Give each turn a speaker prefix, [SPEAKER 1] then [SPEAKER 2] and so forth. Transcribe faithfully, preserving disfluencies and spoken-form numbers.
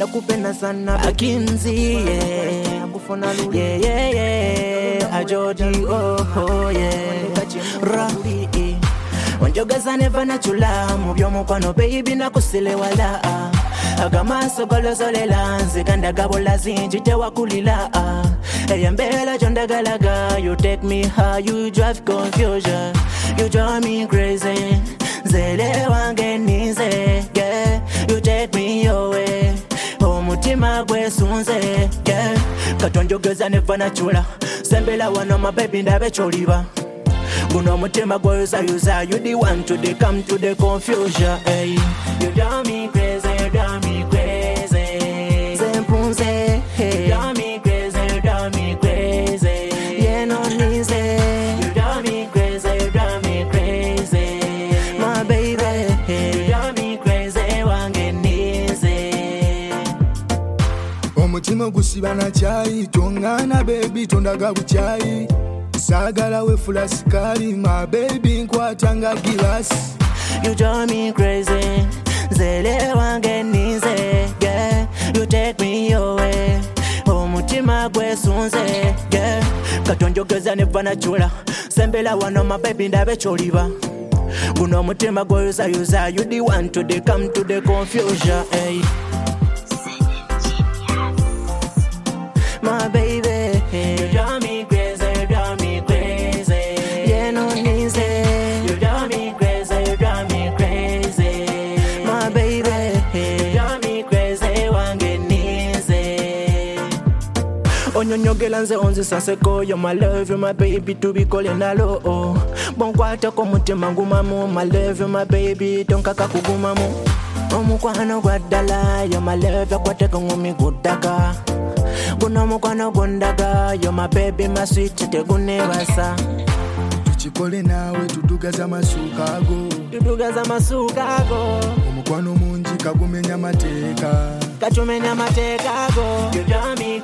[SPEAKER 1] nakupenda sana Akinzi yeah kufona lulu yeah yeah yeah Ajodi oh oh yeah Rabi Wanjogaza neva nachula Mubyomu kwano baby nakusile wala Agamaso golozole lanzi Kanda gabola zinji tewa kulila Eyambela jonda galaga You take me high, you drive confusion You drive me crazy Zele wange nize yeah You take me away Omutima gwe sunze yeah Katonjogeza neva nachula Sembela wano my baby ndabe choliba Guno mutima gwe yuza yuza You the one to the come to the confusion hey. You drive me crazy, you drive me crazy Zempunze hey. You drive me crazy, you drive me crazy Yeah no nize You drive me crazy, you drive me crazy My baby hey. You drive me crazy wange nize
[SPEAKER 2] Omutima gusibana chai Tongana baby tondaga buchai Sagala we fula sikari My baby nkwatanga gilasi
[SPEAKER 1] You drive me crazy Zele wange nize yeah You take me away Omutima gwe sunze yeah Katonjogeza neva nachula Sembela wano my baby ndabe choliba Guno mutima gwe yuza yuza You the one to the come to the confusion hey. My baby hey. You drive me crazy, you drive me crazy Yeah no nize You drive me crazy, you drive me crazy My baby hey. You drive me crazy wange nize Onyonyogela nze onzi sanseko You're my love, you're my baby to be calling alo oh. Bonkwata ko mutima ngumamu My love, you're my baby tonkaka kugumamu Omukwano gwaddala You're my love, yakwateka ngumi guddaka Guno mukwano gondaga You're my baby, my sweet tegunebasa
[SPEAKER 2] Tuchikole nawe tudugaza masuka ago
[SPEAKER 1] Tudugaza masuka ago
[SPEAKER 2] Omukwano mungi kagumenya mateka
[SPEAKER 1] Kachumenya mateka ago You drive me